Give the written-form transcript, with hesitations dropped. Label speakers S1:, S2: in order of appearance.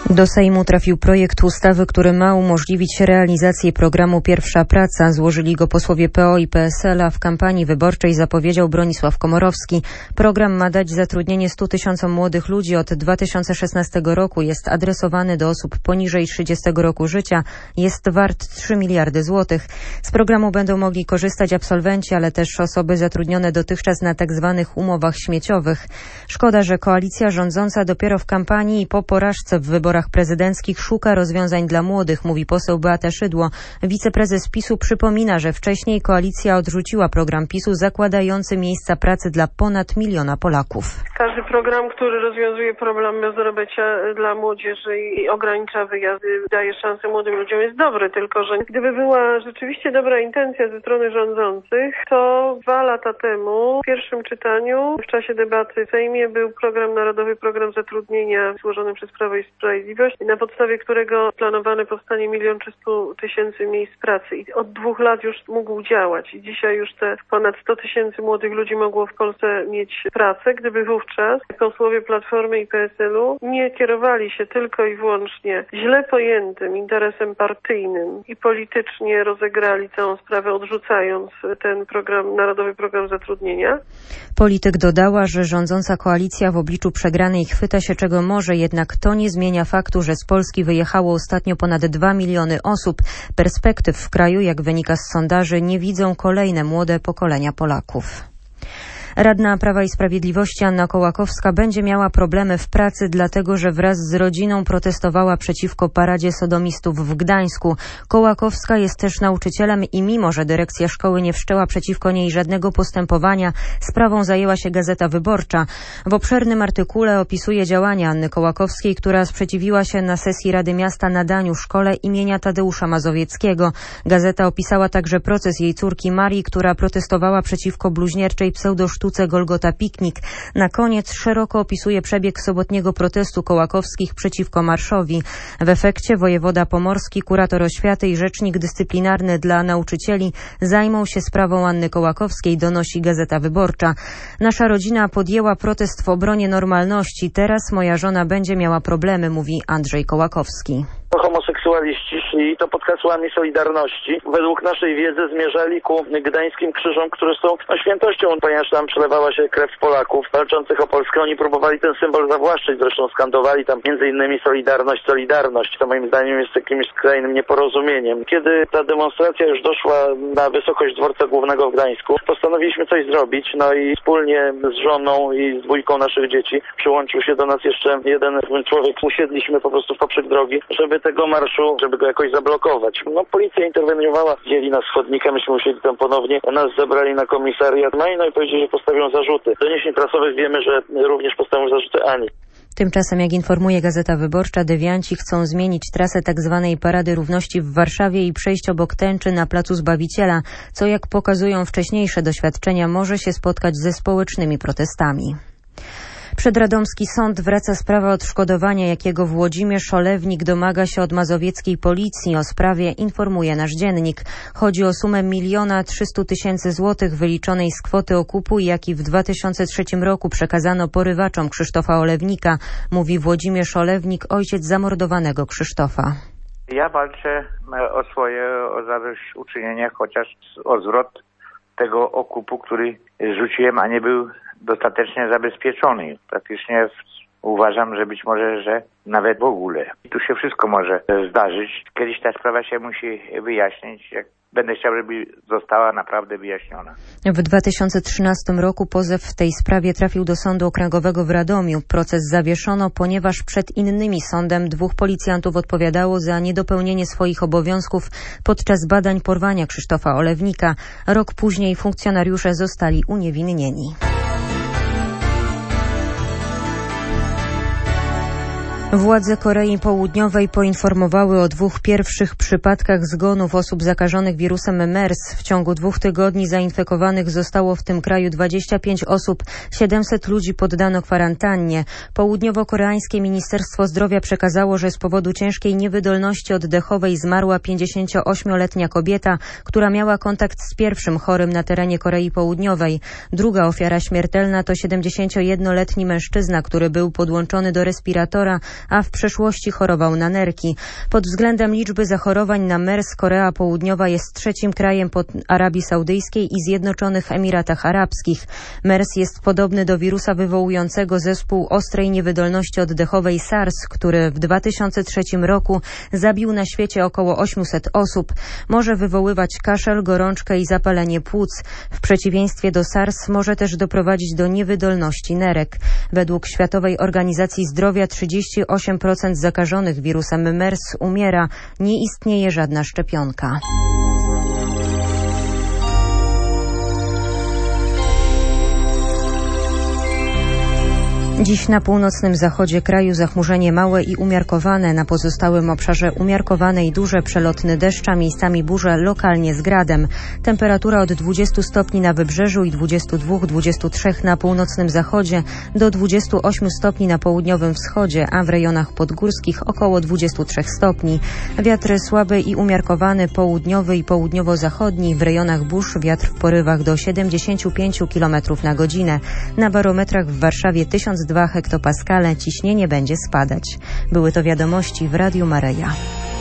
S1: Do Sejmu trafił projekt ustawy, który ma umożliwić realizację programu Pierwsza Praca. Złożyli go posłowie PO i PSL, a w kampanii wyborczej zapowiedział Bronisław Komorowski. Program ma dać zatrudnienie 100 tysiącom młodych ludzi. Od 2016 roku jest adresowany do osób poniżej 30 roku życia. Jest wart 3 miliardy złotych. Z programu będą mogli korzystać absolwenci, ale też osoby zatrudnione dotychczas na tzw. umowach śmieciowych. Szkoda, że koalicja rządząca dopiero w kampanii i po porażce w wyborach prezydenckich szuka rozwiązań dla młodych, mówi poseł Beata Szydło. Wiceprezes PiS-u przypomina, że wcześniej koalicja odrzuciła program PiS-u zakładający miejsca pracy dla ponad 1 miliona Polaków.
S2: Każdy program, który rozwiązuje problem bezrobocia dla młodzieży i ogranicza wyjazdy, daje szansę młodym ludziom, jest dobry, tylko że gdyby była rzeczywiście dobra intencja ze strony rządzących, to 2 lata temu w pierwszym czytaniu w czasie debaty w Sejmie był Narodowy Program Zatrudnienia złożony przez Prawo i Sprawiedliwość, na podstawie którego planowane powstanie 1 300 000 miejsc pracy i od 2 lat już mógł działać i dzisiaj już te ponad 100 tysięcy młodych ludzi mogło w Polsce mieć pracę, gdyby wówczas posłowie Platformy i PSL-u nie kierowali się tylko i wyłącznie źle pojętym interesem partyjnym i politycznie rozegrali całą sprawę, odrzucając ten Narodowy Program Zatrudnienia.
S1: Polityk dodała, że rządząca koalicja w obliczu przegranej chwyta się czego może, jednak to nie zmienia faktu, że z Polski wyjechało ostatnio ponad 2 miliony osób. Perspektyw w kraju, jak wynika z sondaży, nie widzą kolejne młode pokolenia Polaków. Radna Prawa i Sprawiedliwości Anna Kołakowska będzie miała problemy w pracy, dlatego że wraz z rodziną protestowała przeciwko paradzie sodomistów w Gdańsku. Kołakowska jest też nauczycielem i mimo, że dyrekcja szkoły nie wszczęła przeciwko niej żadnego postępowania, sprawą zajęła się Gazeta Wyborcza. W obszernym artykule opisuje działania Anny Kołakowskiej, która sprzeciwiła się na sesji Rady Miasta nadaniu szkole imienia Tadeusza Mazowieckiego. Gazeta opisała także proces jej córki Marii, która protestowała przeciwko bluźnierczej pseudosztuce Golgota Piknik. Na koniec szeroko opisuje przebieg sobotniego protestu Kołakowskich przeciwko marszowi. W efekcie wojewoda pomorski, kurator oświaty i rzecznik dyscyplinarny dla nauczycieli zajmą się sprawą Anny Kołakowskiej, donosi Gazeta Wyborcza. Nasza rodzina podjęła protest w obronie normalności. Teraz moja żona będzie miała problemy, mówi Andrzej Kołakowski.
S3: Homoseksualiści szli to pod hasłami Solidarności. Według naszej wiedzy zmierzali ku gdańskim krzyżom, które są świętością, ponieważ tam przelewała się krew Polaków walczących o Polskę. Oni próbowali ten symbol zawłaszczyć, zresztą skandowali tam m.in. Solidarność, Solidarność. To moim zdaniem jest jakimś skrajnym nieporozumieniem. Kiedy ta demonstracja już doszła na wysokość dworca głównego w Gdańsku, postanowiliśmy coś zrobić, no i wspólnie z żoną i z 2 naszych dzieci przyłączył się do nas jeszcze jeden człowiek. Usiedliśmy po prostu w poprzek drogi, żeby tego marszu, żeby go jakoś zablokować. No, policja interweniowała, wzięli nas chodnikiem, myśmy musieli tam ponownie, nas zabrali na komisariat, no i powiedzieli, że postawią zarzuty. Z doniesień prasowych wiemy, że również postawią zarzuty Ani.
S1: Tymczasem, jak informuje Gazeta Wyborcza, dewianci chcą zmienić trasę tzw. Parady Równości w Warszawie i przejść obok tęczy na Placu Zbawiciela, co jak pokazują wcześniejsze doświadczenia, może się spotkać ze społecznymi protestami. Przed radomski sąd wraca sprawa odszkodowania, jakiego Włodzimierz Olewnik domaga się od mazowieckiej policji. O sprawie informuje nasz dziennik. Chodzi o sumę 1 300 000 złotych wyliczonej z kwoty okupu, jaki w 2003 roku przekazano porywaczom Krzysztofa Olewnika, mówi Włodzimierz Olewnik, ojciec zamordowanego Krzysztofa.
S4: Ja walczę o zadośćuczynienie, chociaż o zwrot tego okupu, który rzuciłem, a nie był dostatecznie zabezpieczony. Praktycznie uważam, że być może, że nawet w ogóle. I tu się wszystko może zdarzyć. Kiedyś ta sprawa się musi wyjaśnić. Będę chciał, żeby została naprawdę wyjaśniona.
S1: W 2013 roku pozew w tej sprawie trafił do Sądu Okręgowego w Radomiu. Proces zawieszono, ponieważ przed innymi sądem 2 policjantów odpowiadało za niedopełnienie swoich obowiązków podczas badań porwania Krzysztofa Olewnika. Rok później funkcjonariusze zostali uniewinnieni. Władze Korei Południowej poinformowały o 2 pierwszych przypadkach zgonów osób zakażonych wirusem MERS. W ciągu 2 tygodni zainfekowanych zostało w tym kraju 25 osób, 700 ludzi poddano kwarantannie. Południowo-koreańskie Ministerstwo Zdrowia przekazało, że z powodu ciężkiej niewydolności oddechowej zmarła 58-letnia kobieta, która miała kontakt z pierwszym chorym na terenie Korei Południowej. Druga ofiara śmiertelna to 71-letni mężczyzna, który był podłączony do respiratora. a w przeszłości chorował na nerki. Pod względem liczby zachorowań na MERS Korea Południowa jest trzecim krajem po Arabii Saudyjskiej i Zjednoczonych Emiratach Arabskich. MERS jest podobny do wirusa wywołującego zespół ostrej niewydolności oddechowej SARS, który w 2003 roku zabił na świecie około 800 osób. Może wywoływać kaszel, gorączkę i zapalenie płuc. W przeciwieństwie do SARS może też doprowadzić do niewydolności nerek. Według Światowej Organizacji Zdrowia 38% zakażonych wirusem MERS umiera. Nie istnieje żadna szczepionka. Dziś na północnym zachodzie kraju zachmurzenie małe i umiarkowane, na pozostałym obszarze umiarkowane i duże, przelotny deszcz, a miejscami burze, lokalnie z gradem. Temperatura od 20 stopni na wybrzeżu i 22-23 na północnym zachodzie do 28 stopni na południowym wschodzie, a w rejonach podgórskich około 23 stopni. Wiatr słaby i umiarkowany, południowy i południowo-zachodni, w rejonach burz wiatr w porywach do 75 km na godzinę. Na barometrach w Warszawie 1002 hektopaskale, ciśnienie będzie spadać. Były to wiadomości w Radiu Maryja.